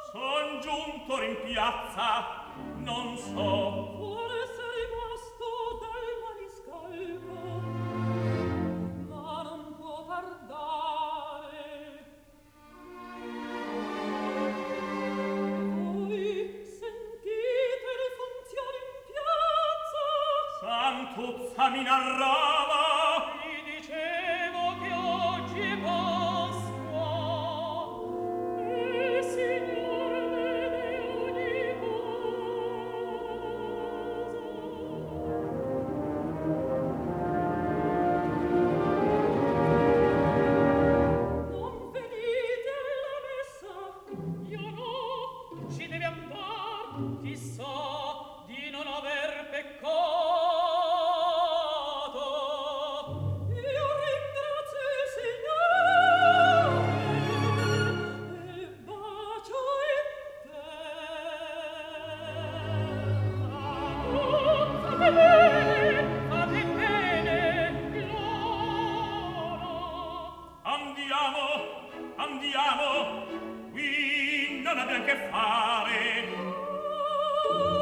Son giunto in piazza, non so. Vuole essere rimasto dal maniscalco, ma non può tardare. Voi sentite le funzioni in piazza? Santuzza mi narrava. Vi dicevo che oggi è Pasqua e il Signore vede ogni cosa. Non venite alla messa? Io no, ci deve andar, chissà di non aver peccato. Io ringrazio il Signore e bacio in terra. Oh, fate bene, Clara. Andiamo, andiamo. Qui non abbiamo che fare.